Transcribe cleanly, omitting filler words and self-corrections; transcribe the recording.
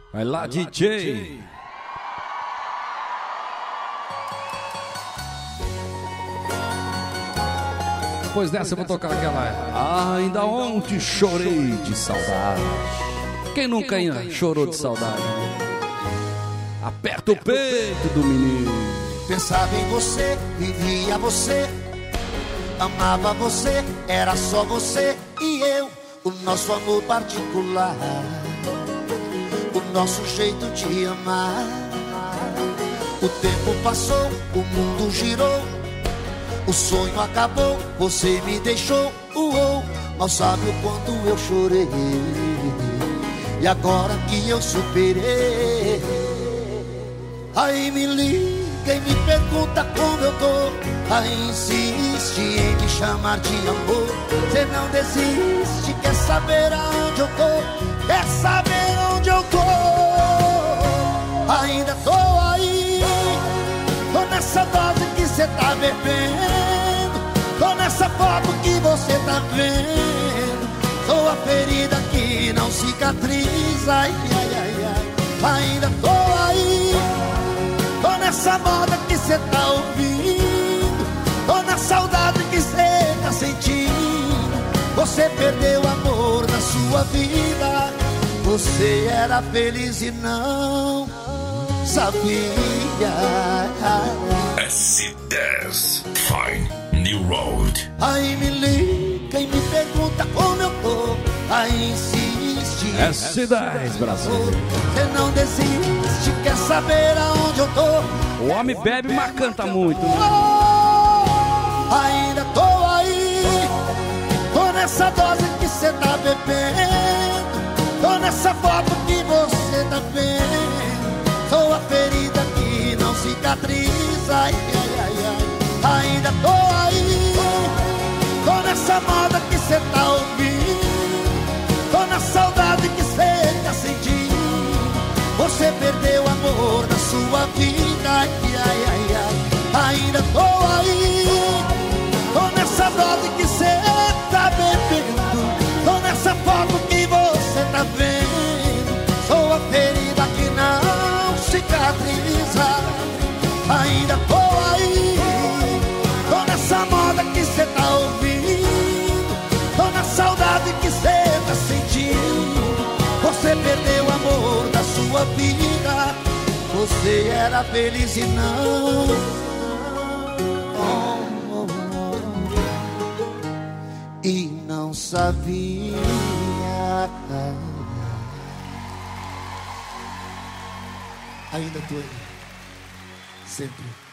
Vai lá, DJ. Depois dessa eu vou tocar aquela. Ainda ontem chorei de saudade. Quem nunca chorou de saudade? Aperta o peito do menino. Pensava em você, vivia você, amava você, era só você e eu. O nosso amor particular, o nosso jeito de amar. O tempo passou, o mundo girou, o sonho acabou, você me deixou. Mal sabe o quanto eu chorei, e agora que eu superei, aí me liga e me pergunta como eu tô. Aí insiste em me chamar de amor. Você não desiste, quer saber aonde eu tô, quer saber onde eu tô. Ainda tô aí, tô nessa dose que cê tá bebendo, tô nessa foto que você tá vendo. Sou a ferida que não cicatriza, ai, ai, ai, ai. Ainda tô aí, tô nessa moda que cê tá ouvindo, tô na saudade que cê tá sentindo. Você perdeu o amor na sua vida, você era feliz e não sabia. S10 Fine New Road. Aí me liga e me pergunta como eu tô, aí insiste. S10 Brasil. Você não desiste, quer saber aonde eu tô. O homem bebe, mas canta muito, né? Ainda tô aí, tô nessa dose que cê tá bebendo, tô nessa foto que você tá vendo. Sou a ferida que não cicatriza, ai, ai, ai, ai. Ainda tô aí, tô nessa moda que cê tá ouvindo, tô na saudade que cê tá sentindo. Você perdeu o amor na sua vida, ai, ai, ai, ai. Ainda tô aí, tô nessa dose que cê tá bebendo, tô nessa foto que você tá vendo. Sou a ferida que não cicatriza. Ainda tô aí, tô nessa moda que cê tá ouvindo, tô na saudade que cê tá sentindo. Você perdeu o amor da sua vida, você era feliz e não e não sabia. Ainda tô aí, sempre.